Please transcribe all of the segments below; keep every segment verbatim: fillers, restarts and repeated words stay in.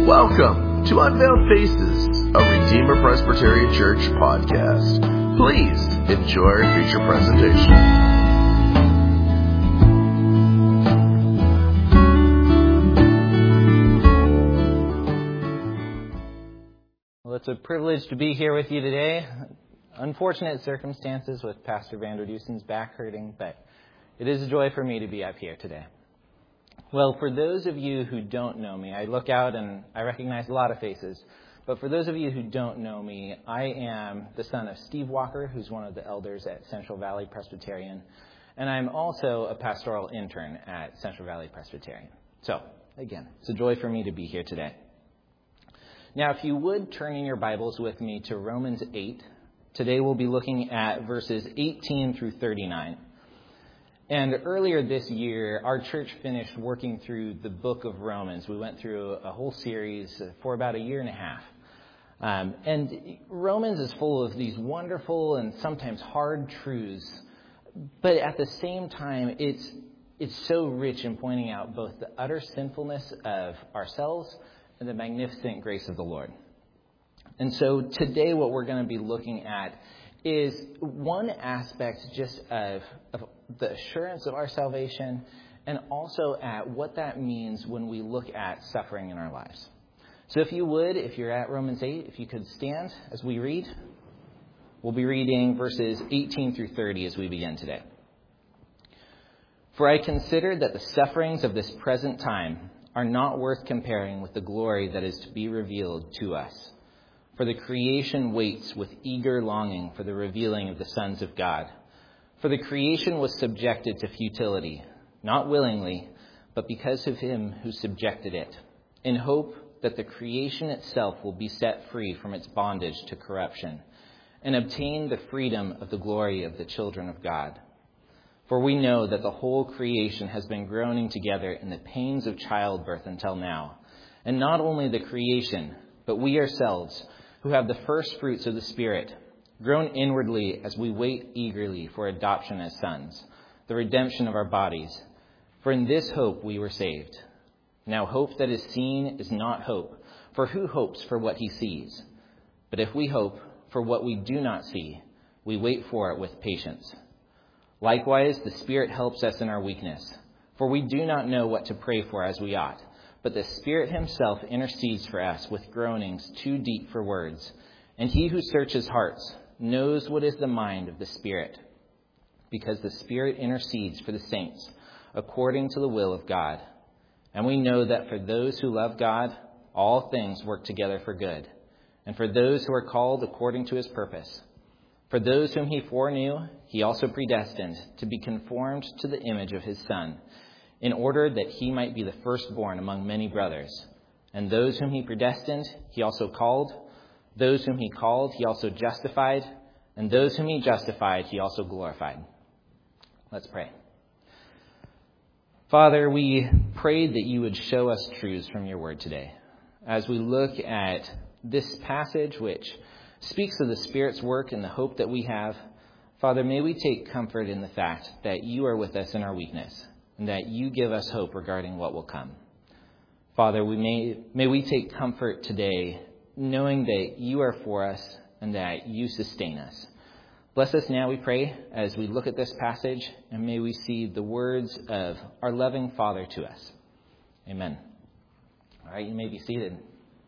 Welcome to Unveiled Faces, a Redeemer Presbyterian Church podcast. Please enjoy our feature presentation. Well, it's a privilege to be here with you today. Unfortunate circumstances with Pastor Vander Dusen's back hurting, but it is a joy for me to be up here today. Well, for those of you who don't know me, I look out and I recognize a lot of faces. But for those of you who don't know me, I am the son of Steve Walker, who's one of the elders at Central Valley Presbyterian. And I'm also a pastoral intern at Central Valley Presbyterian. So, again, it's a joy for me to be here today. Now, if you would turn in your Bibles with me to Romans eight, today we'll be looking at verses eighteen through thirty-nine. And earlier this year, our church finished working through the book of Romans. We went through a whole series for about a year and a half. Um, and Romans is full of these wonderful and sometimes hard truths. But at the same time, it's it's so rich in pointing out both the utter sinfulness of ourselves and the magnificent grace of the Lord. And so today what we're going to be looking at is one aspect just of, of the assurance of our salvation, and also at what that means when we look at suffering in our lives. So if you would, if you're at Romans eight, if you could stand as we read. We'll be reading verses eighteen through thirty as we begin today. For I consider that the sufferings of this present time are not worth comparing with the glory that is to be revealed to us. For the creation waits with eager longing for the revealing of the sons of God. For the creation was subjected to futility, not willingly, but because of him who subjected it, in hope that the creation itself will be set free from its bondage to corruption, and obtain the freedom of the glory of the children of God. For we know that the whole creation has been groaning together in the pains of childbirth until now. And not only the creation, but we ourselves, who have the first fruits of the Spirit, groan inwardly as we wait eagerly for adoption as sons, the redemption of our bodies. For in this hope we were saved. Now hope that is seen is not hope, for who hopes for what he sees? But if we hope for what we do not see, we wait for it with patience. Likewise, the Spirit helps us in our weakness, for we do not know what to pray for as we ought. But the Spirit himself intercedes for us with groanings too deep for words. And he who searches hearts knows what is the mind of the Spirit, because the Spirit intercedes for the saints according to the will of God. And we know that for those who love God, all things work together for good, and for those who are called according to his purpose. For those whom he foreknew, he also predestined to be conformed to the image of his Son, in order that he might be the firstborn among many brothers. And those whom he predestined, he also called. Those whom he called, he also justified. And those whom he justified, he also glorified. Let's pray. Father, we pray that you would show us truths from your word today. As we look at this passage, which speaks of the Spirit's work and the hope that we have, Father, may we take comfort in the fact that you are with us in our weakness, and that you give us hope regarding what will come. Father, we may may we take comfort today knowing that you are for us and that you sustain us. Bless us now, we pray, as we look at this passage, and may we see the words of our loving Father to us. Amen. All right, you may be seated.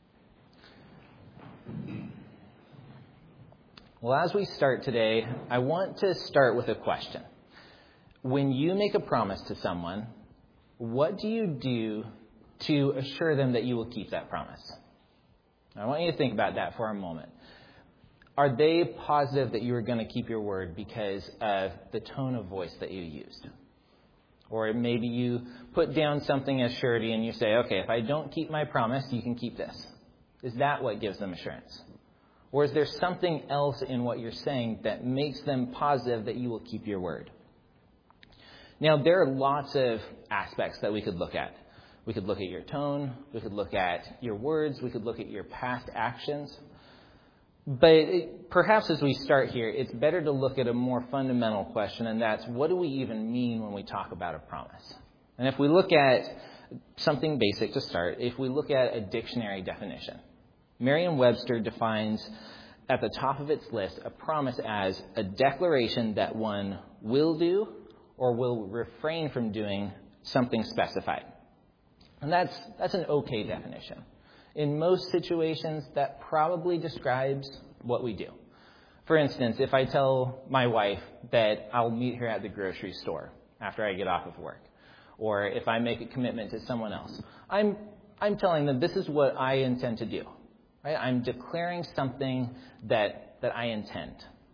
Well, as we start today, I want to start with a question. When you make a promise to someone, what do you do to assure them that you will keep that promise? I want you to think about that for a moment. Are they positive that you are going to keep your word because of the tone of voice that you used? Or maybe you put down something as surety and you say, okay, if I don't keep my promise, you can keep this. Is that what gives them assurance? Or is there something else in what you're saying that makes them positive that you will keep your word? Now, there are lots of aspects that we could look at. We could look at your tone. We could look at your words. We could look at your past actions. But it, perhaps as we start here, it's better to look at a more fundamental question, and that's, what do we even mean when we talk about a promise? And if we look at something basic to start. If we look at a dictionary definition, Merriam-Webster defines at the top of its list a promise as a declaration that one will do or will refrain from doing something specified. And that's that's an okay definition. In most situations, that probably describes what we do. For instance, if I tell my wife that I'll meet her at the grocery store after I get off of work, or if I make a commitment to someone else, I'm I'm telling them this is what I intend to do. Right? I'm declaring something that that I intend.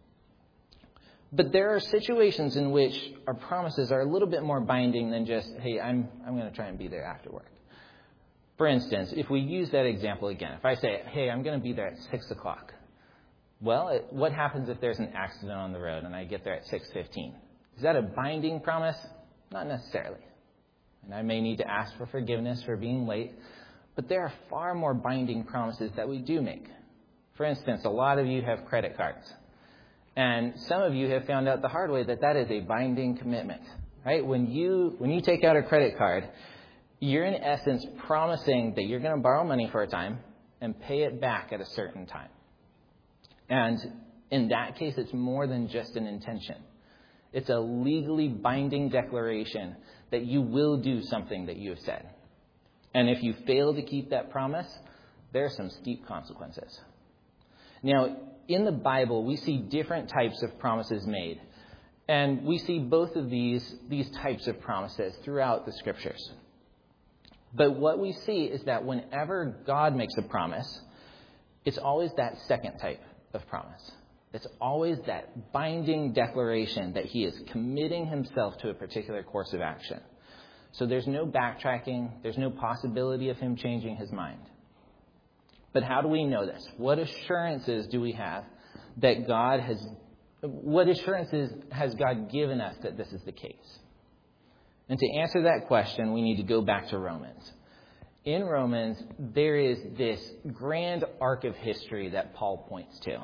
But there are situations in which our promises are a little bit more binding than just, hey, I'm I'm going to try and be there after work. For instance, if we use that example again, if I say, hey, I'm going to be there at six o'clock. Well, it, what happens if there's an accident on the road and I get there at six fifteen? Is that a binding promise? Not necessarily. And I may need to ask for forgiveness for being late. But there are far more binding promises that we do make. For instance, a lot of you have credit cards. And some of you have found out the hard way that that is a binding commitment. Right? When you when you take out a credit card, you're in essence promising that you're going to borrow money for a time and pay it back at a certain time. And in that case, it's more than just an intention. It's a legally binding declaration that you will do something that you have said. And if you fail to keep that promise, there are some steep consequences. Now, in the Bible, we see different types of promises made. And we see both of these, these types of promises throughout the Scriptures. But what we see is that whenever God makes a promise, it's always that second type of promise. It's always that binding declaration that he is committing himself to a particular course of action. So there's no backtracking. There's no possibility of him changing his mind. But how do we know this? What assurances do we have that God has, what assurances has God given us that this is the case? And to answer that question, we need to go back to Romans. In Romans, there is this grand arc of history that Paul points to.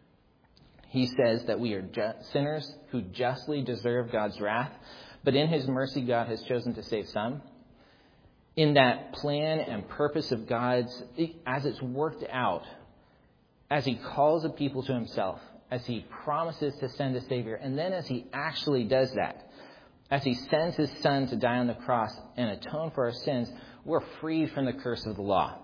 He says that we are ju- sinners who justly deserve God's wrath, but in his mercy, God has chosen to save some. In that plan and purpose of God's, as it's worked out, as he calls a people to himself, as he promises to send a Savior, and then as he actually does that, as he sends his Son to die on the cross and atone for our sins, we're freed from the curse of the law.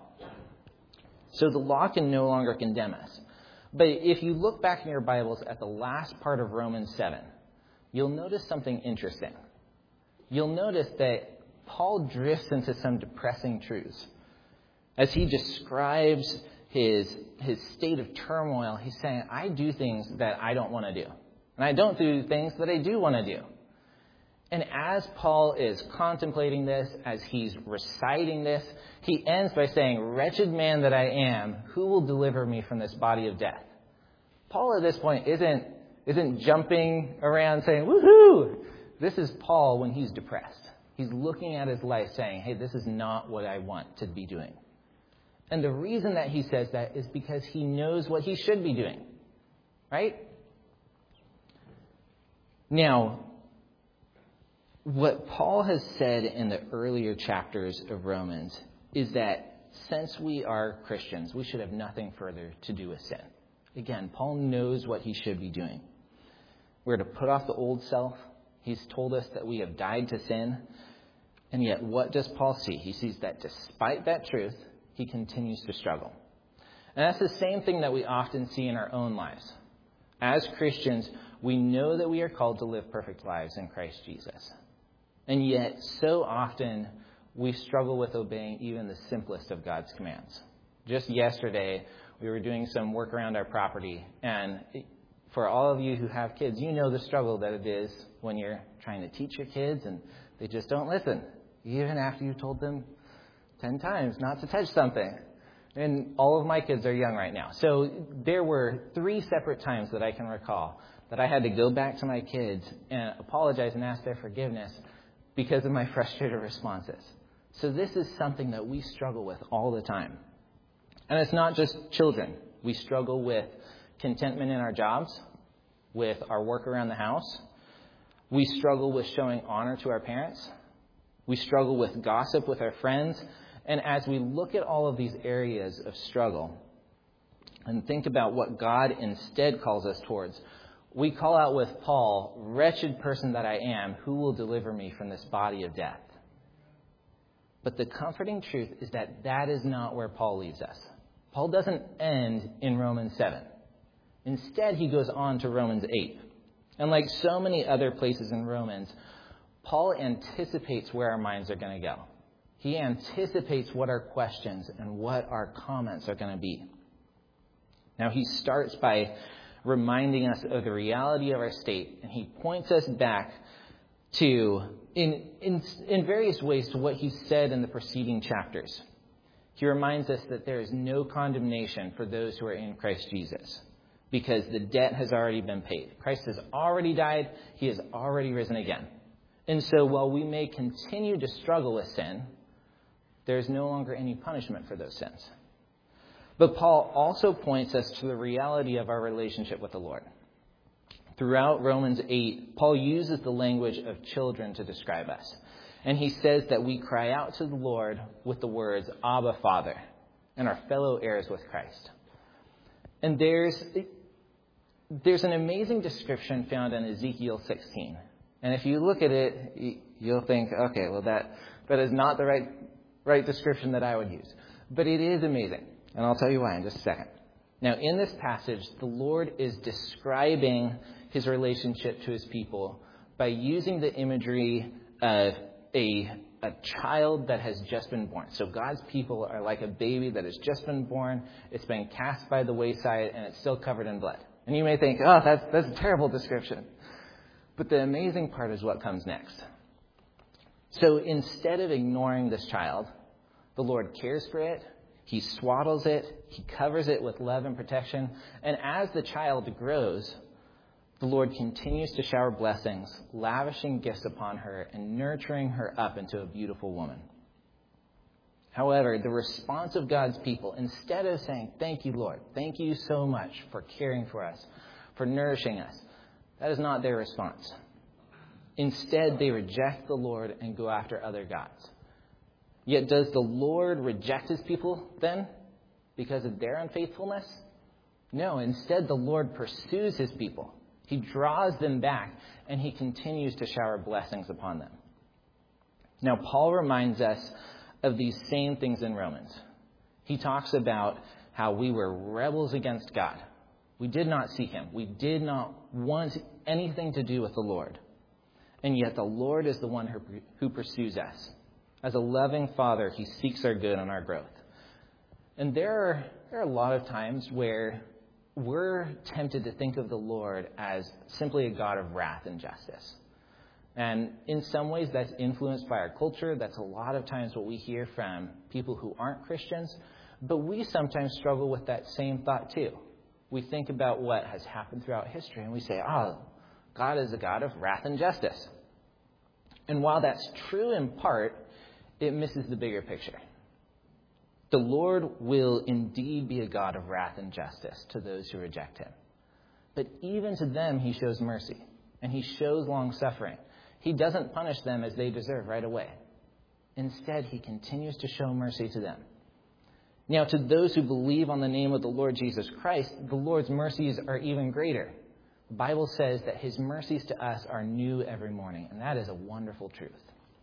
So the law can no longer condemn us. But if you look back in your Bibles at the last part of Romans seven, you'll notice something interesting. You'll notice that Paul drifts into some depressing truths. As he describes his, his state of turmoil, he's saying, I do things that I don't want to do. And I don't do things that I do want to do. And as Paul is contemplating this, as he's reciting this, he ends by saying, wretched man that I am, who will deliver me from this body of death? Paul at this point isn't, isn't jumping around saying, woohoo! This is Paul when he's depressed. He's looking at his life saying, hey, this is not what I want to be doing. And the reason that he says that is because he knows what he should be doing. Right? Now, what Paul has said in the earlier chapters of Romans is that since we are Christians, we should have nothing further to do with sin. Again, Paul knows what he should be doing. We're to put off the old self. He's told us that we have died to sin. And yet, what does Paul see? He sees that despite that truth, he continues to struggle. And that's the same thing that we often see in our own lives. As Christians, we know that we are called to live perfect lives in Christ Jesus. And yet, so often, we struggle with obeying even the simplest of God's commands. Just yesterday, we were doing some work around our property. And for all of you who have kids, you know the struggle that it is when you're trying to teach your kids and they just don't listen, even after you told them ten times not to touch something. And all of my kids are young right now. So there were three separate times that I can recall that I had to go back to my kids and apologize and ask their forgiveness because of my frustrated responses. So this is something that we struggle with all the time. And it's not just children. We struggle with contentment in our jobs, with our work around the house. We struggle with showing honor to our parents. We struggle with gossip with our friends. And as we look at all of these areas of struggle and think about what God instead calls us towards, we call out with Paul, "Wretched person that I am, who will deliver me from this body of death?" But the comforting truth is that that is not where Paul leaves us. Paul doesn't end in Romans seven. Instead, he goes on to Romans eight. And like so many other places in Romans, Paul anticipates where our minds are going to go. He anticipates what our questions and what our comments are going to be. Now, he starts by reminding us of the reality of our state, and he points us back to, in, in, in various ways, to what he said in the preceding chapters. He reminds us that there is no condemnation for those who are in Christ Jesus, because the debt has already been paid. Christ has already died. He has already risen again. And so while we may continue to struggle with sin, there is no longer any punishment for those sins. But Paul also points us to the reality of our relationship with the Lord. Throughout Romans eight, Paul uses the language of children to describe us. And he says that we cry out to the Lord with the words, "Abba, Father," and are fellow heirs with Christ. And there's, there's an amazing description found in Ezekiel sixteen. And if you look at it, you'll think, okay, well, that, that is not the right, right description that I would use. But it is amazing. And I'll tell you why in just a second. Now, in this passage, the Lord is describing his relationship to his people by using the imagery of a, a child that has just been born. So God's people are like a baby that has just been born. It's been cast by the wayside, and it's still covered in blood. And you may think, oh, that's, that's a terrible description. But the amazing part is what comes next. So instead of ignoring this child, the Lord cares for it. He swaddles it. He covers it with love and protection. And as the child grows, the Lord continues to shower blessings, lavishing gifts upon her and nurturing her up into a beautiful woman. However, the response of God's people, instead of saying, "Thank you, Lord, thank you so much for caring for us, for nourishing us," that is not their response. Instead, they reject the Lord and go after other gods. Yet does the Lord reject his people then because of their unfaithfulness? No, instead the Lord pursues his people. He draws them back, and he continues to shower blessings upon them. Now, Paul reminds us of these same things in Romans. He talks about how we were rebels against God. We did not seek him. We did not want anything to do with the Lord. And yet the Lord is the one who, who pursues us. As a loving father, he seeks our good and our growth. And there are, there are a lot of times where we're tempted to think of the Lord as simply a God of wrath and justice. And in some ways, that's influenced by our culture. That's a lot of times what we hear from people who aren't Christians. But we sometimes struggle with that same thought too. We think about what has happened throughout history, and we say, oh, God is a God of wrath and justice. And while that's true in part, it misses the bigger picture. The Lord will indeed be a God of wrath and justice to those who reject him. But even to them, he shows mercy, and he shows long suffering. He doesn't punish them as they deserve right away. Instead, he continues to show mercy to them. Now, to those who believe on the name of the Lord Jesus Christ, the Lord's mercies are even greater. The Bible says that his mercies to us are new every morning, and that is a wonderful truth.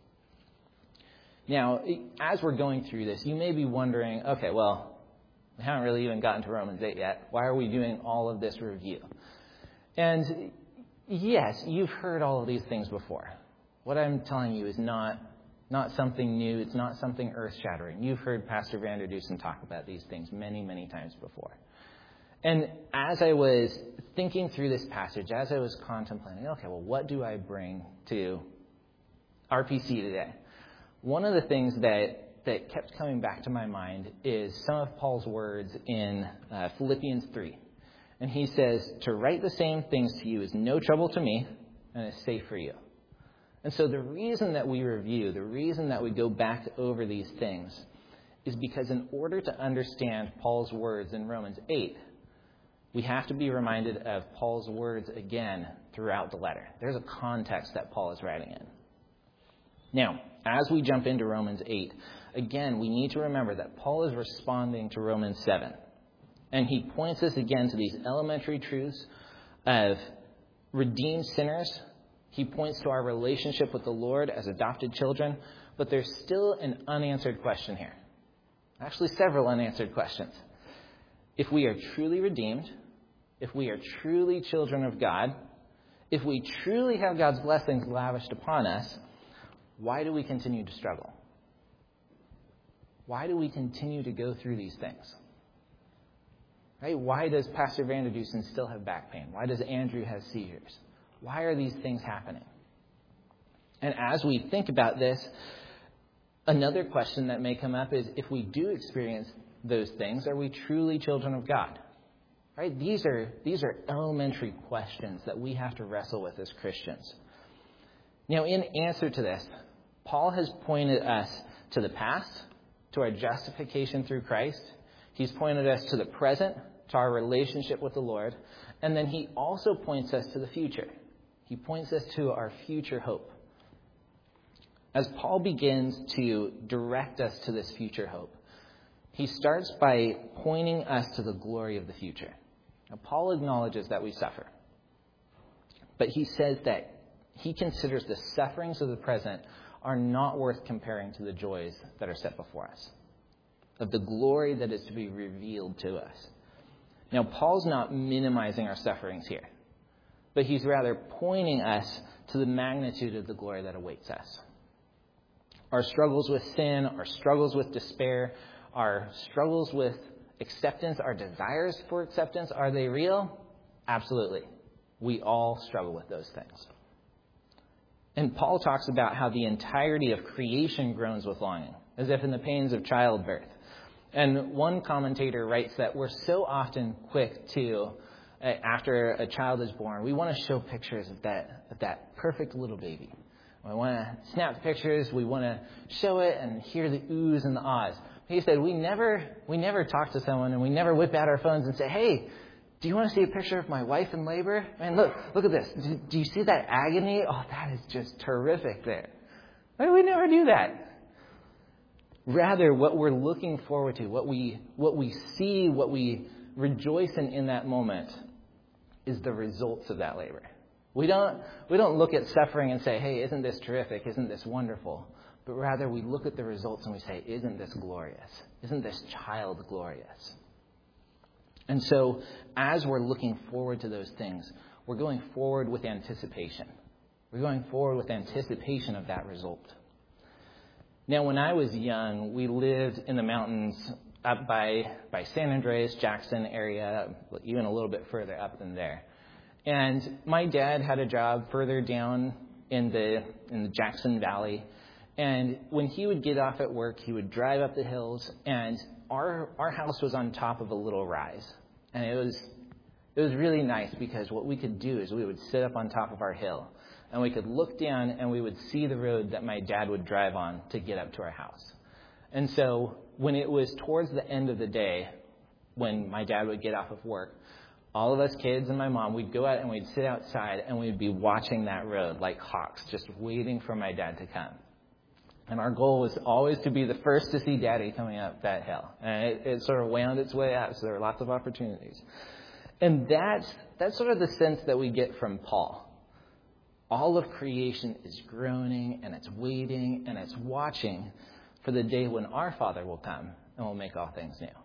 Now, as we're going through this, you may be wondering, okay, well, we haven't really even gotten to Romans eight yet. Why are we doing all of this review? And yes, you've heard all of these things before. What I'm telling you is not, not something new. It's not something earth-shattering. You've heard Pastor Vanderdusen talk about these things many, many times before. And as I was thinking through this passage, as I was contemplating, okay, well, what do I bring to R P C today? One of the things that, that kept coming back to my mind is some of Paul's words in uh, Philippians three. And he says, to write the same things to you is no trouble to me and is safe for you. And so the reason that we review, the reason that we go back over these things is because in order to understand Paul's words in Romans eight, we have to be reminded of Paul's words again throughout the letter. There's a context that Paul is writing in. Now, As we jump into Romans eight, again, we need to remember that Paul is responding to Romans seven. And he points us again to these elementary truths of redeemed sinners. He points to our relationship with the Lord as adopted children. But there's still an unanswered question here. Actually, several unanswered questions. If we are truly redeemed, if we are truly children of God, if we truly have God's blessings lavished upon us, why do we continue to struggle? Why do we continue to go through these things? Right? Why does Pastor Vanderdusen still have back pain? Why does Andrew have seizures? Why are these things happening? And as we think about this, another question that may come up is, if we do experience those things, are we truly children of God? Right? These are these are elementary questions that we have to wrestle with as Christians. Now, in answer to this, Paul has pointed us to the past, to our justification through Christ. He's pointed us to the present, to our relationship with the Lord. And then he also points us to the future. He points us to our future hope. As Paul begins to direct us to this future hope, he starts by pointing us to the glory of the future. Now, Paul acknowledges that we suffer, but he says that he considers the sufferings of the present are not worth comparing to the joys that are set before us, of the glory that is to be revealed to us. Now, Paul's not minimizing our sufferings here, but he's rather pointing us to the magnitude of the glory that awaits us. Our struggles with sin, our struggles with despair, our struggles with acceptance, our desires for acceptance, are they real? Absolutely. We all struggle with those things. And Paul talks about how the entirety of creation groans with longing, as if in the pains of childbirth. And one commentator writes that we're so often quick to, uh, after a child is born, we want to show pictures of that, of that perfect little baby. We want to snap the pictures, we want to show it and hear the oohs and the ahs. He said, we never we never talk to someone and we never whip out our phones and say, hey, do you want to see a picture of my wife in labor? Man, look, look at this. Do, do you see that agony? Oh, that is just terrific there. Why we never do that? Rather, what we're looking forward to, what we what we see, what we rejoice in in that moment is the results of that labor. We don't we don't look at suffering and say, hey, isn't this terrific? Isn't this wonderful? But rather, we look at the results and we say, isn't this glorious? Isn't this child glorious? And so, as we're looking forward to those things, we're going forward with anticipation. We're going forward with anticipation of that result. Now, when I was young, we lived in the mountains up by, by San Andreas, Jackson area, even a little bit further up than there. And my dad had a job further down in the in the Jackson Valley. And when he would get off at work, he would drive up the hills, and our our house was on top of a little rise. And it was it was really nice because what we could do is we would sit up on top of our hill, and we could look down and we would see the road that my dad would drive on to get up to our house. And so when it was towards the end of the day, when my dad would get off of work, all of us kids and my mom, we'd go out and we'd sit outside and we'd be watching that road like hawks, just waiting for my dad to come. And our goal was always to be the first to see Daddy coming up that hill. And it, it sort of wound its way up, so there were lots of opportunities. And that's, that's sort of the sense that we get from Paul. All of creation is groaning, and it's waiting, and it's watching for the day when our Father will come and will make all things new.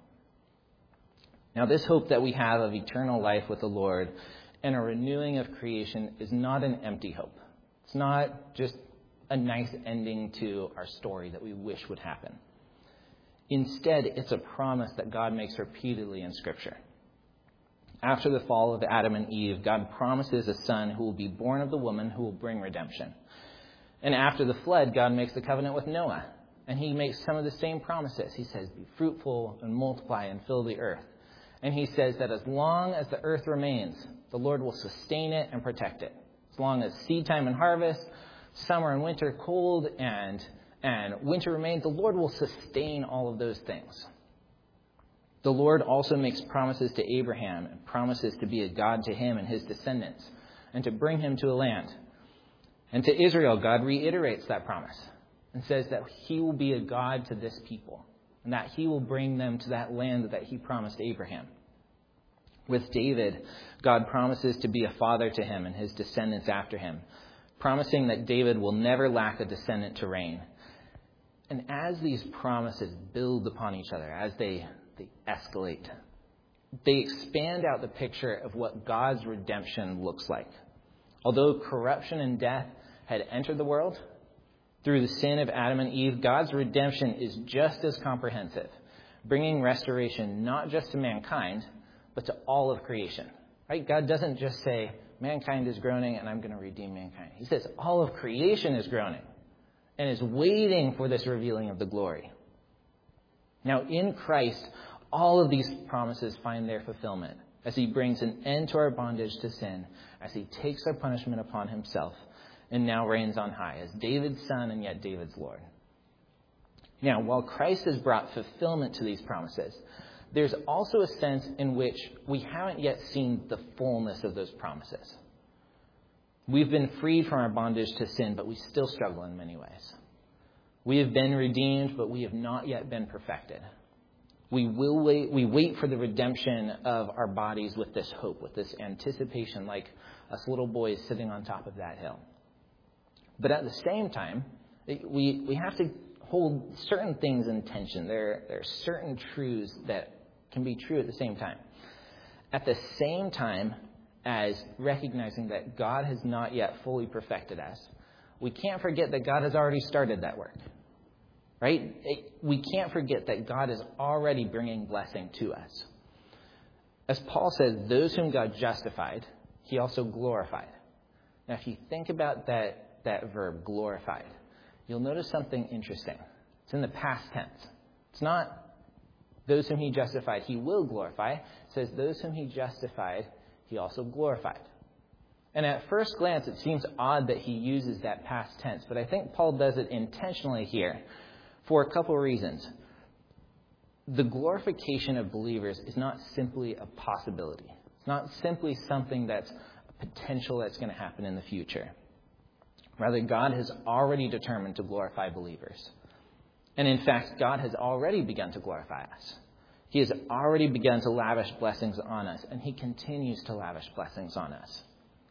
Now, this hope that we have of eternal life with the Lord and a renewing of creation is not an empty hope. It's not just a nice ending to our story that we wish would happen. Instead, it's a promise that God makes repeatedly in Scripture. After the fall of Adam and Eve, God promises a son who will be born of the woman who will bring redemption. And after the flood, God makes the covenant with Noah. And he makes some of the same promises. He says, be fruitful and multiply and fill the earth. And he says that as long as the earth remains, the Lord will sustain it and protect it. As long as seed time and harvest, summer and winter, cold and, and winter remain, the Lord will sustain all of those things. The Lord also makes promises to Abraham and promises to be a God to him and his descendants and to bring him to a land. And to Israel, God reiterates that promise. and says that he will be a God to this people and that he will bring them to that land that he promised Abraham. With David, God promises to be a father to him and his descendants after him, promising that David will never lack a descendant to reign. And as these promises build upon each other, as they, they escalate, they expand out the picture of what God's redemption looks like. Although corruption and death had entered the world through the sin of Adam and Eve, God's redemption is just as comprehensive, bringing restoration not just to mankind, but to all of creation. Right? God doesn't just say, mankind is groaning and I'm going to redeem mankind. He says all of creation is groaning and is waiting for this revealing of the glory. Now, in Christ, all of these promises find their fulfillment as he brings an end to our bondage to sin, as he takes our punishment upon himself, and now reigns on high as David's son and yet David's Lord. Now, while Christ has brought fulfillment to these promises, there's also a sense in which we haven't yet seen the fullness of those promises. We've been freed from our bondage to sin, but we still struggle in many ways. We have been redeemed, but we have not yet been perfected. We will wait, we wait for the redemption of our bodies with this hope, with this anticipation, like us little boys sitting on top of that hill. But at the same time, we, we have to hold certain things in tension. There, there are certain truths that can be true at the same time. At the same time as recognizing that God has not yet fully perfected us, we can't forget that God has already started that work. Right? We can't forget that God is already bringing blessing to us. As Paul says, those whom God justified, he also glorified. Now, if you think about that, that verb, glorified, you'll notice something interesting. It's in the past tense. It's not those whom he justified, he will glorify. It says those whom he justified, he also glorified. And at first glance, it seems odd that he uses that past tense, but I think Paul does it intentionally here for a couple of reasons. The glorification of believers is not simply a possibility. It's not simply something that's a potential that's going to happen in the future. Rather, God has already determined to glorify believers. And in fact, God has already begun to glorify us. He has already begun to lavish blessings on us, and he continues to lavish blessings on us.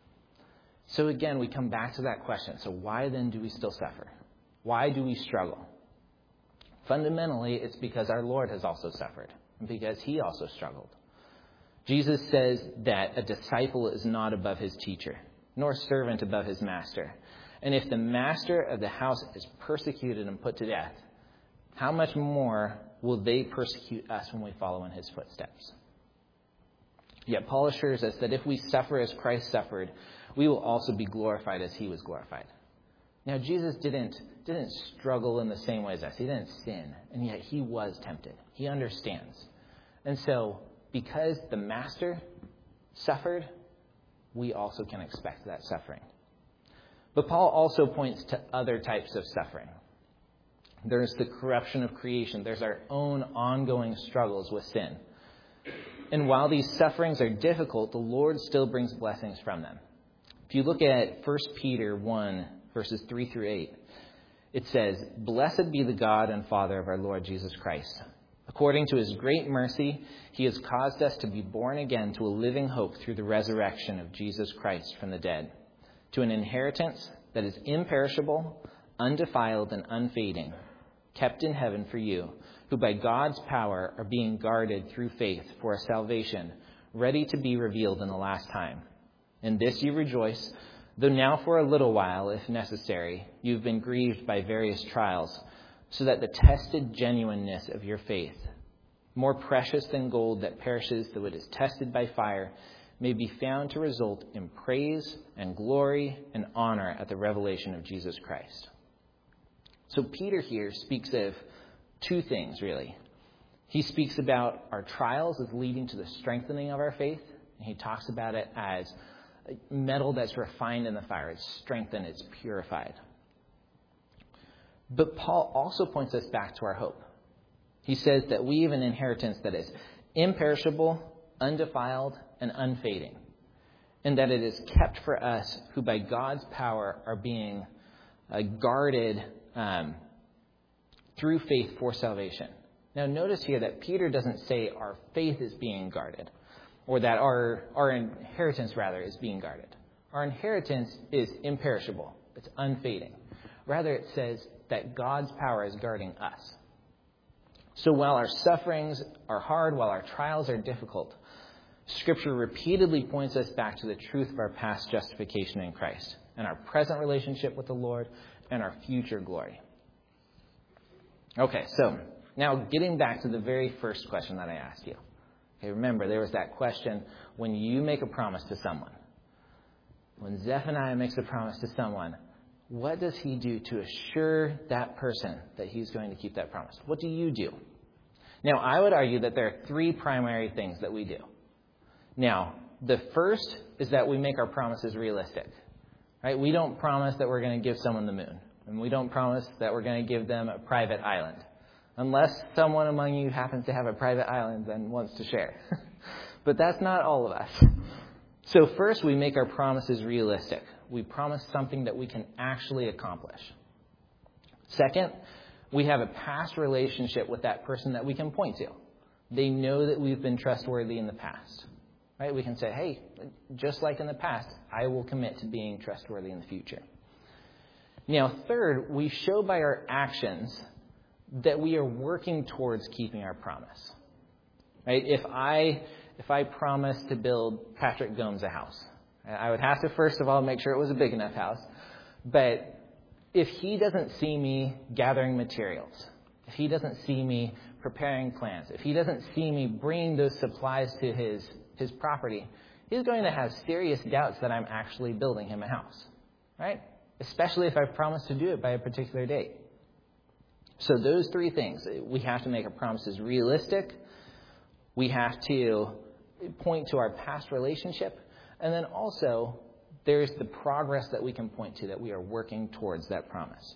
So again, we come back to that question. So why then do we still suffer? Why do we struggle? Fundamentally, it's because our Lord has also suffered, and because he also struggled. Jesus says that a disciple is not above his teacher, nor servant above his master. And if the master of the house is persecuted and put to death, how much more will they persecute us when we follow in his footsteps? Yet Paul assures us that if we suffer as Christ suffered, we will also be glorified as he was glorified. Now, Jesus didn't, didn't struggle in the same way as us. He didn't sin, and yet he was tempted. He understands. And so, because the master suffered, we also can expect that suffering. But Paul also points to other types of suffering. There's the corruption of creation. There's our own ongoing struggles with sin. And while these sufferings are difficult, the Lord still brings blessings from them. If you look at First Peter one, verses three through eight, it says, "Blessed be the God and Father of our Lord Jesus Christ. According to his great mercy, he has caused us to be born again to a living hope through the resurrection of Jesus Christ from the dead, to an inheritance that is imperishable, undefiled, and unfading, kept in heaven for you, who by God's power are being guarded through faith for a salvation ready to be revealed in the last time. In this you rejoice, though now for a little while, if necessary, you've been grieved by various trials, so that the tested genuineness of your faith, more precious than gold that perishes though it is tested by fire, may be found to result in praise and glory and honor at the revelation of Jesus Christ." So Peter here speaks of two things, really. He speaks about our trials as leading to the strengthening of our faith, and he talks about it as metal that's refined in the fire. It's strengthened, it's purified. But Paul also points us back to our hope. He says that we have an inheritance that is imperishable, undefiled, and unfading, and that it is kept for us who by God's power are being uh, guarded um, through faith for salvation. Now notice here that Peter doesn't say our faith is being guarded, or that our, our inheritance, rather, is being guarded. Our inheritance is imperishable. It's unfading. Rather, it says that God's power is guarding us. So while our sufferings are hard, while our trials are difficult, Scripture repeatedly points us back to the truth of our past justification in Christ and our present relationship with the Lord and our future glory. Okay, so now getting back to the very first question that I asked you. Okay, remember, there was that question, when you make a promise to someone, when Zephaniah makes a promise to someone, what does he do to assure that person that he's going to keep that promise? What do you do? Now, I would argue that there are three primary things that we do. Now, the first is that we make our promises realistic. Right? We don't promise that we're going to give someone the moon. And we don't promise that we're going to give them a private island. Unless someone among you happens to have a private island and wants to share. But that's not all of us. So first, we make our promises realistic. We promise something that we can actually accomplish. Second, we have a past relationship with that person that we can point to. They know that we've been trustworthy in the past. Right? We can say, hey, just like in the past, I will commit to being trustworthy in the future. Now, third, we show by our actions that we are working towards keeping our promise. Right? If I if I promise to build Patrick Gomes a house, I would have to first of all make sure it was a big enough house. But if he doesn't see me gathering materials, if he doesn't see me preparing plans, if he doesn't see me bringing those supplies to his his property, he's going to have serious doubts that I'm actually building him a house. Right? Especially if I've promised to do it by a particular date. So those three things, we have to make our promises realistic, we have to point to our past relationship, and then also there's the progress that we can point to, that we are working towards that promise.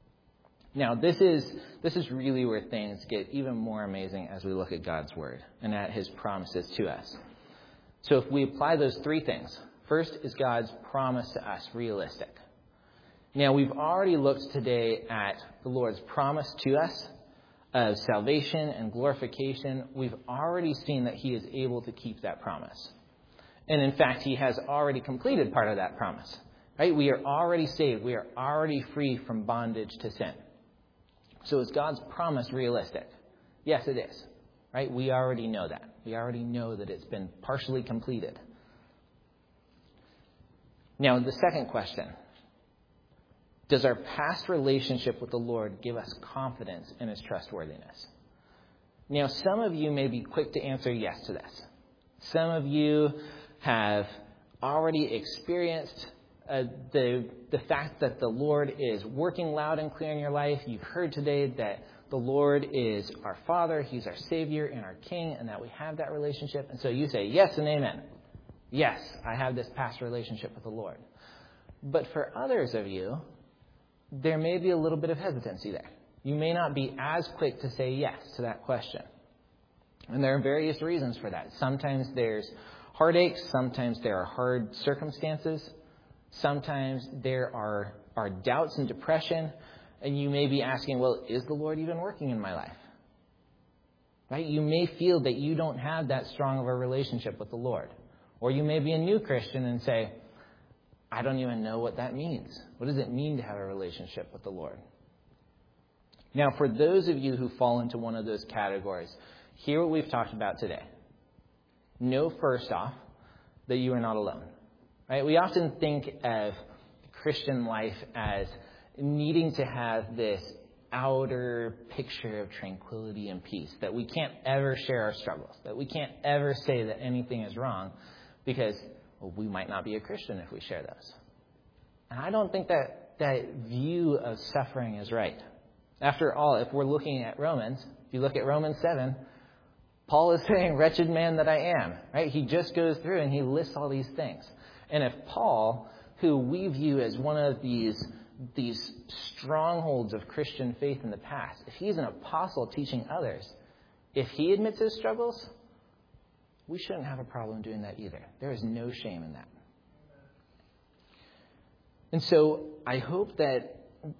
Now, this is this is really where things get even more amazing as we look at God's Word and at His promises to us. So if we apply those three things, first is God's promise to us realistic. Now, we've already looked today at the Lord's promise to us of salvation and glorification. We've already seen that He is able to keep that promise. And in fact, He has already completed part of that promise. Right? We are already saved. We are already free from bondage to sin. So is God's promise realistic? Yes, it is. Right? We already know that. We already know that it's been partially completed. Now, the second question. Does our past relationship with the Lord give us confidence in His trustworthiness? Now, some of you may be quick to answer yes to this. Some of you have already experienced uh, the, the fact that the Lord is working loud and clear in your life. You've heard today that the Lord is our Father, He's our Savior and our King, and that we have that relationship. And so you say yes and amen. Yes, I have this past relationship with the Lord. But for others of you, there may be a little bit of hesitancy there. You may not be as quick to say yes to that question. And there are various reasons for that. Sometimes there's heartaches. Sometimes there are hard circumstances. Sometimes there are, are doubts and depression. And you may be asking, well, is the Lord even working in my life? Right? You may feel that you don't have that strong of a relationship with the Lord. Or you may be a new Christian and say, I don't even know what that means. What does it mean to have a relationship with the Lord? Now, for those of you who fall into one of those categories, hear what we've talked about today. Know, first off, that you are not alone. Right? We often think of Christian life as needing to have this outer picture of tranquility and peace, that we can't ever share our struggles, that we can't ever say that anything is wrong because well, we might not be a Christian if we share those. And I don't think that that view of suffering is right. After all, if we're looking at Romans, if you look at Romans seven, Paul is saying, wretched man that I am. Right? He just goes through and he lists all these things. And if Paul, who we view as one of these, these strongholds of Christian faith in the past, if he's an apostle teaching others, if he admits his struggles, we shouldn't have a problem doing that either. There is no shame in that. And so I hope that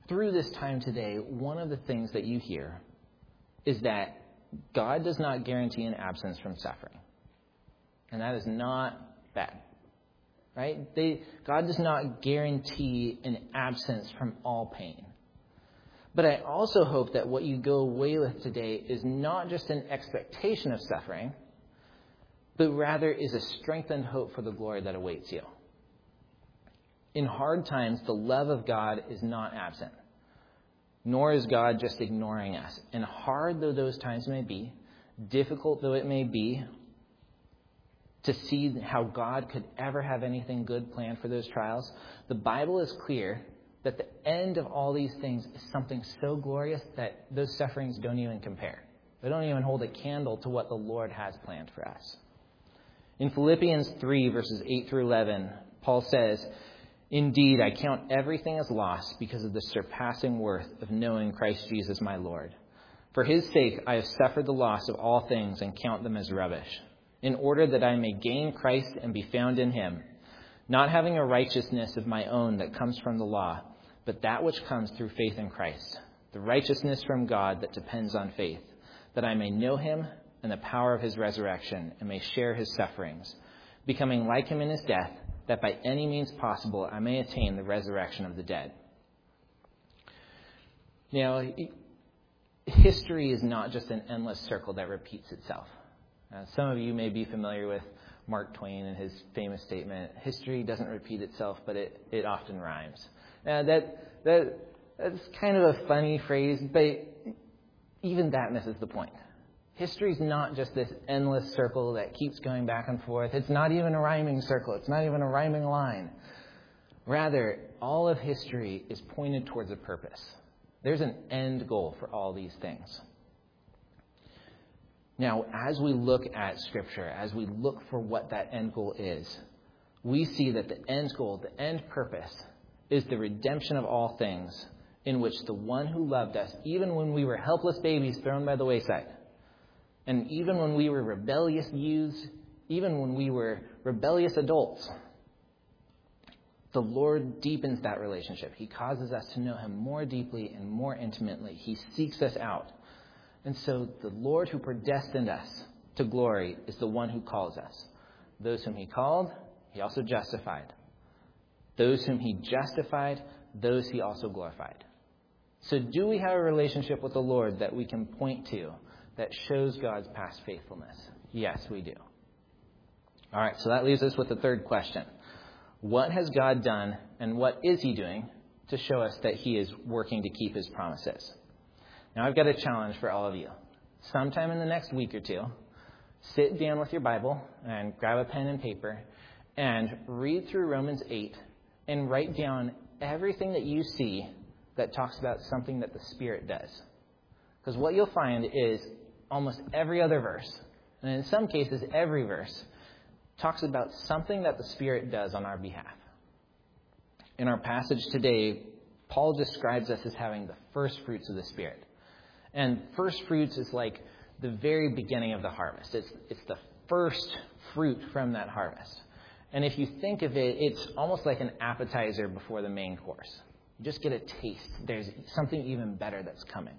through this time today, one of the things that you hear is that God does not guarantee an absence from suffering. And that is not bad. Right? They, God does not guarantee an absence from all pain. But I also hope that what you go away with today is not just an expectation of suffering, but rather is a strengthened hope for the glory that awaits you. In hard times, the love of God is not absent, nor is God just ignoring us. And hard though those times may be, difficult though it may be, to see how God could ever have anything good planned for those trials, the Bible is clear that the end of all these things is something so glorious that those sufferings don't even compare. They don't even hold a candle to what the Lord has planned for us. In Philippians three, verses eight through eleven, Paul says, "Indeed, I count everything as loss because of the surpassing worth of knowing Christ Jesus my Lord. For his sake I have suffered the loss of all things and count them as rubbish, in order that I may gain Christ and be found in him, not having a righteousness of my own that comes from the law, but that which comes through faith in Christ, the righteousness from God that depends on faith, that I may know him and the power of his resurrection and may share his sufferings, becoming like him in his death, that by any means possible I may attain the resurrection of the dead." Now, history is not just an endless circle that repeats itself. Uh, some of you may be familiar with Mark Twain and his famous statement, "History doesn't repeat itself, but it, it often rhymes." Now, that, that that's kind of a funny phrase, but even that misses the point. History is not just this endless circle that keeps going back and forth. It's not even a rhyming circle. It's not even a rhyming line. Rather, all of history is pointed towards a purpose. There's an end goal for all these things. Now, as we look at Scripture, as we look for what that end goal is, we see that the end goal, the end purpose, is the redemption of all things, in which the one who loved us, even when we were helpless babies thrown by the wayside, and even when we were rebellious youths, even when we were rebellious adults, the Lord deepens that relationship. He causes us to know him more deeply and more intimately. He seeks us out. And so the Lord who predestined us to glory is the one who calls us. Those whom he called, he also justified. Those whom he justified, those he also glorified. So do we have a relationship with the Lord that we can point to that shows God's past faithfulness? Yes, we do. All right, so that leaves us with the third question. What has God done and what is he doing to show us that he is working to keep his promises? Now, I've got a challenge for all of you. Sometime in the next week or two, sit down with your Bible and grab a pen and paper and read through Romans eight and write down everything that you see that talks about something that the Spirit does. Because what you'll find is almost every other verse, and in some cases every verse, talks about something that the Spirit does on our behalf. In our passage today, Paul describes us as having the first fruits of the Spirit. And first fruits is like the very beginning of the harvest. It's, it's the first fruit from that harvest. And if you think of it, it's almost like an appetizer before the main course. You just get a taste. There's something even better that's coming.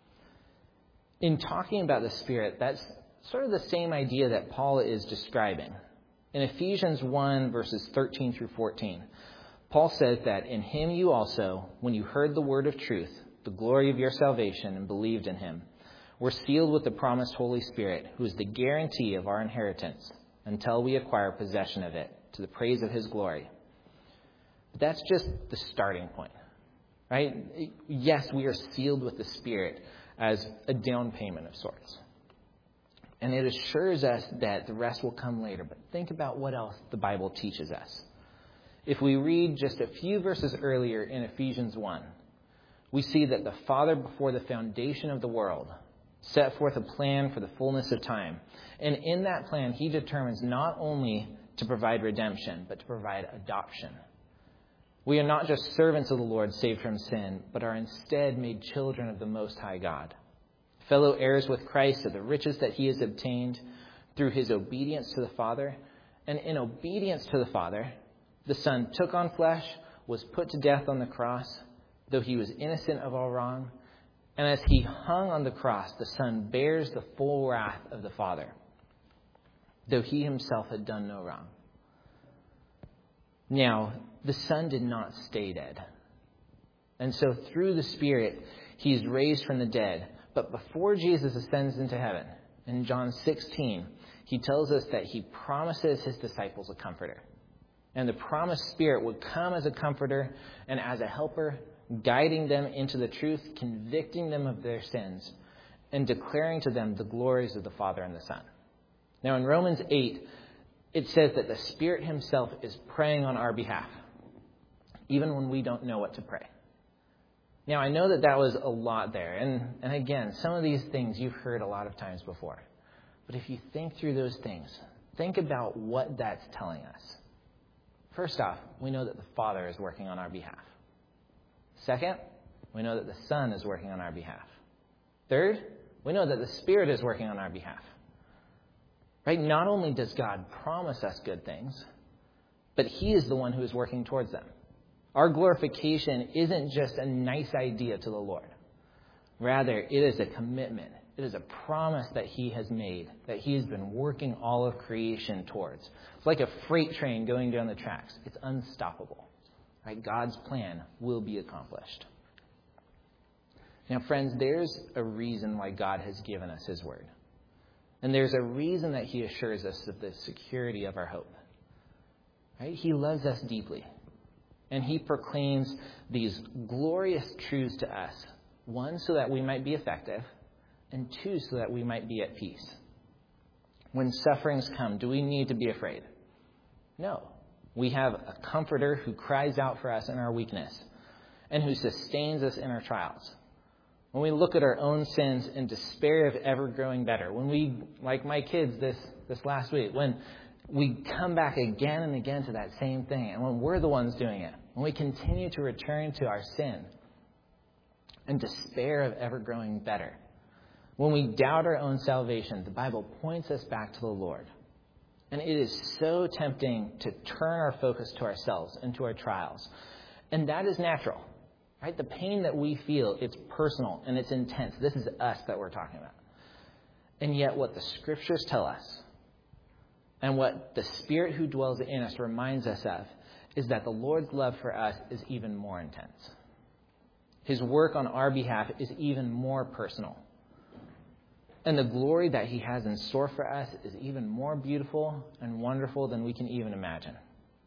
In talking about the Spirit, that's sort of the same idea that Paul is describing. In Ephesians one, verses thirteen through fourteen, Paul says that in him you also, when you heard the word of truth, the glory of your salvation, and believed in him, were sealed with the promised Holy Spirit, who is the guarantee of our inheritance until we acquire possession of it, to the praise of his glory. But that's just the starting point, right? Yes, we are sealed with the Spirit as a down payment of sorts. And it assures us that the rest will come later. But think about what else the Bible teaches us. If we read just a few verses earlier in Ephesians one, we see that the Father, before the foundation of the world, set forth a plan for the fullness of time. And in that plan, he determines not only to provide redemption, but to provide adoption. We are not just servants of the Lord saved from sin, but are instead made children of the Most High God, fellow heirs with Christ of the riches that he has obtained through his obedience to the Father. And in obedience to the Father, the Son took on flesh, was put to death on the cross, though he was innocent of all wrong. And as he hung on the cross, the Son bears the full wrath of the Father, though he himself had done no wrong. Now, the Son did not stay dead. And so through the Spirit, he's raised from the dead. But before Jesus ascends into heaven, in John sixteen, he tells us that he promises his disciples a comforter. And the promised Spirit would come as a comforter and as a helper, guiding them into the truth, convicting them of their sins, and declaring to them the glories of the Father and the Son. Now in Romans eight, it says that the Spirit himself is praying on our behalf, even when we don't know what to pray. Now, I know that that was a lot there. And, and again, some of these things you've heard a lot of times before. But if you think through those things, think about what that's telling us. First off, we know that the Father is working on our behalf. Second, we know that the Son is working on our behalf. Third, we know that the Spirit is working on our behalf. Right? Not only does God promise us good things, but he is the one who is working towards them. Our glorification isn't just a nice idea to the Lord. Rather, it is a commitment. It is a promise that he has made, that he has been working all of creation towards. It's like a freight train going down the tracks. It's unstoppable. Right? God's plan will be accomplished. Now, friends, there's a reason why God has given us his word. And there's a reason that he assures us of the security of our hope. Right? He loves us deeply. And he proclaims these glorious truths to us. One, so that we might be effective. And two, so that we might be at peace. When sufferings come, do we need to be afraid? No. We have a comforter who cries out for us in our weakness and who sustains us in our trials. When we look at our own sins and despair of ever growing better, when we, like my kids this, this last week, when we come back again and again to that same thing, and when we're the ones doing it, when we continue to return to our sin and despair of ever growing better, when we doubt our own salvation, the Bible points us back to the Lord. And it is so tempting to turn our focus to ourselves and to our trials. And that is natural, right? The pain that we feel, it's personal and it's intense. This is us that we're talking about. And yet what the scriptures tell us, and what the Spirit who dwells in us reminds us of, is that the Lord's love for us is even more intense. His work on our behalf is even more personal. And the glory that he has in store for us is even more beautiful and wonderful than we can even imagine.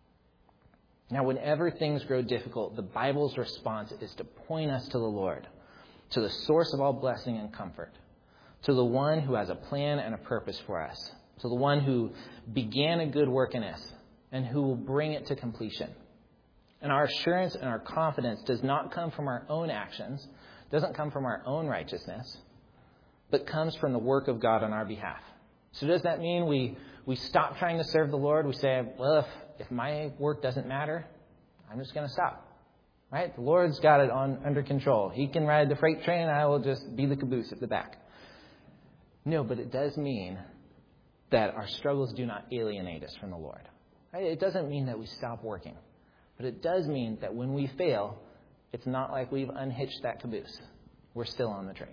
Now, whenever things grow difficult, the Bible's response is to point us to the Lord, to the source of all blessing and comfort, to the one who has a plan and a purpose for us, to the one who began a good work in us and who will bring it to completion. And our assurance and our confidence does not come from our own actions, doesn't come from our own righteousness, but comes from the work of God on our behalf. So does that mean we, we stop trying to serve the Lord? We say, well, if, if my work doesn't matter, I'm just going to stop. Right? The Lord's got it on under control. He can ride the freight train and I will just be the caboose at the back. No, but it does mean that our struggles do not alienate us from the Lord. Right? It doesn't mean that we stop working. But it does mean that when we fail, it's not like we've unhitched that caboose. We're still on the train.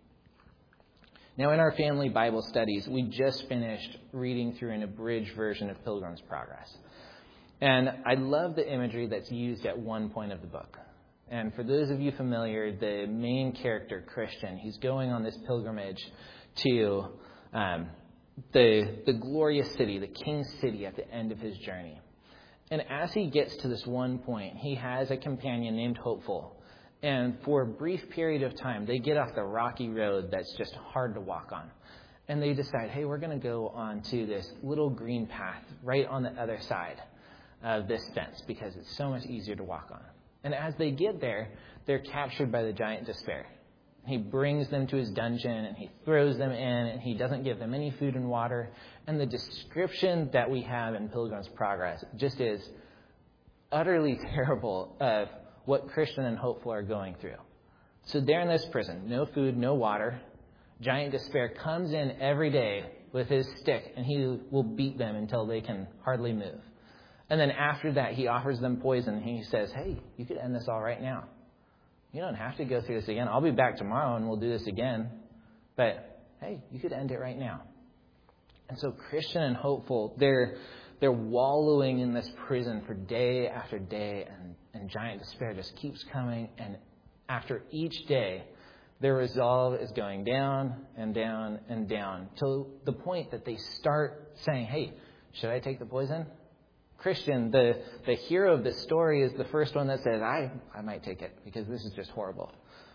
Now, in our family Bible studies, we just finished reading through an abridged version of Pilgrim's Progress. And I love the imagery that's used at one point of the book. And for those of you familiar, the main character, Christian, he's going on this pilgrimage to um, the, the glorious city, the king's city at the end of his journey. And as he gets to this one point, he has a companion named Hopeful. And for a brief period of time, they get off the rocky road that's just hard to walk on. And they decide, hey, we're going to go on to this little green path right on the other side of this fence because it's so much easier to walk on. And as they get there, they're captured by the giant Despair. He brings them to his dungeon and he throws them in and he doesn't give them any food and water. And the description that we have in Pilgrim's Progress just is utterly terrible of what Christian and Hopeful are going through. So they're in this prison, no food, no water. Giant Despair comes in every day with his stick and he will beat them until they can hardly move. And then after that, he offers them poison. He says, hey, you could end this all right now. You don't have to go through this again. I'll be back tomorrow and we'll do this again. But, hey, you could end it right now. And so Christian and Hopeful, they're they're wallowing in this prison for day after day, and, and giant despair just keeps coming. And after each day, their resolve is going down and down and down to the point that they start saying, hey, should I take the poison? Christian, the, the hero of the story, is the first one that says, I, I might take it because this is just horrible.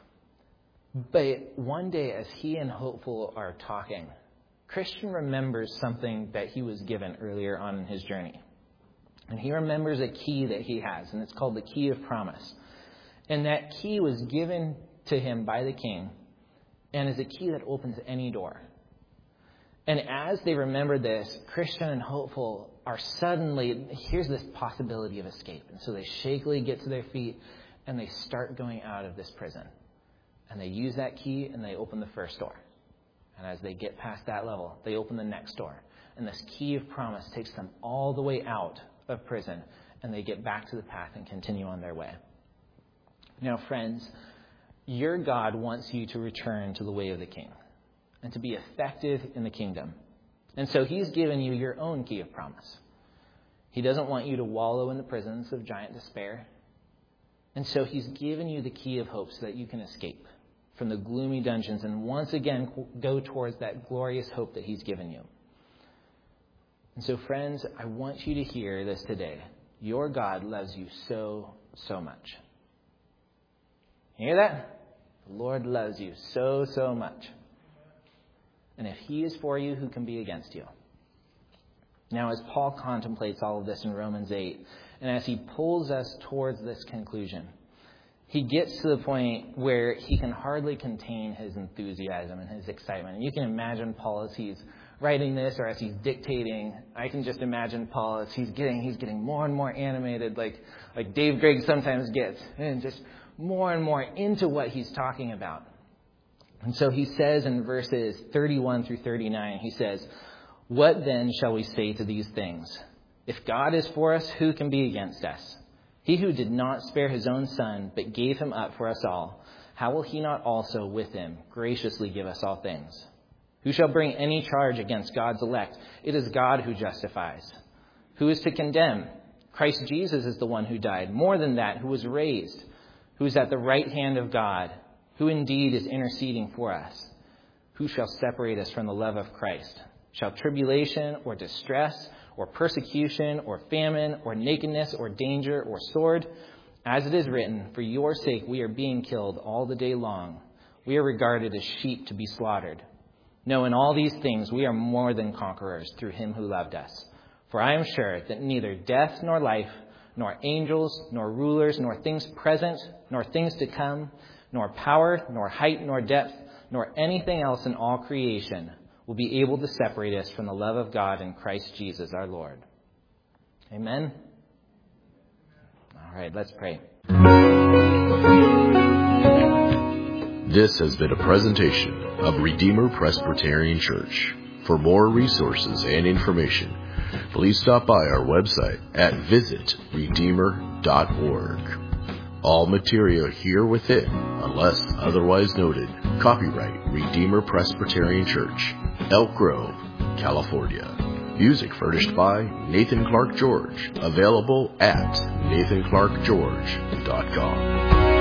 But one day as he and Hopeful are talking, Christian remembers something that he was given earlier on in his journey. And he remembers a key that he has, and it's called the key of promise. And that key was given to him by the king and is a key that opens any door. And as they remember this, Christian and Hopeful are suddenly, here's this possibility of escape. And so they shakily get to their feet and they start going out of this prison. And they use that key and they open the first door. And as they get past that level, they open the next door. And this key of promise takes them all the way out of prison. And they get back to the path and continue on their way. Now, friends, your God wants you to return to the way of the king and to be effective in the kingdom. And so he's given you your own key of promise. He doesn't want you to wallow in the prisons of giant despair. And so he's given you the key of hope so that you can escape from the gloomy dungeons and once again go towards that glorious hope that he's given you. And so, friends, I want you to hear this today. Your God loves you so, so much. You hear that? The Lord loves you so, so much. And if he is for you, who can be against you? Now, as Paul contemplates all of this in Romans eight, and as he pulls us towards this conclusion, he gets to the point where he can hardly contain his enthusiasm and his excitement. And you can imagine Paul as he's writing this or as he's dictating. I can just imagine Paul as he's getting he's getting more and more animated, like like Dave Gregg sometimes gets, and just more and more into what he's talking about. And so he says in verses thirty-one through thirty-nine, he says, "What then shall we say to these things? If God is for us, who can be against us? He who did not spare his own son, but gave him up for us all, how will he not also with him graciously give us all things? Who shall bring any charge against God's elect? It is God who justifies. Who is to condemn? Christ Jesus is the one who died. More than that, who was raised, who is at the right hand of God, who indeed is interceding for us. Who shall separate us from the love of Christ? Shall tribulation or distress or persecution or famine or nakedness or danger or sword? As it is written, for your sake we are being killed all the day long. We are regarded as sheep to be slaughtered. No, in all these things we are more than conquerors through him who loved us. For I am sure that neither death nor life, nor angels, nor rulers, nor things present, nor things to come, nor power, nor height, nor depth, nor anything else in all creation will be able to separate us from the love of God in Christ Jesus our Lord." Amen? All right, let's pray. This has been a presentation of Redeemer Presbyterian Church. For more resources and information, please stop by our website at visit redeemer dot org. All material here within, unless otherwise noted, copyright Redeemer Presbyterian Church, Elk Grove, California. Music furnished by Nathan Clark George, available at nathan clark george dot com.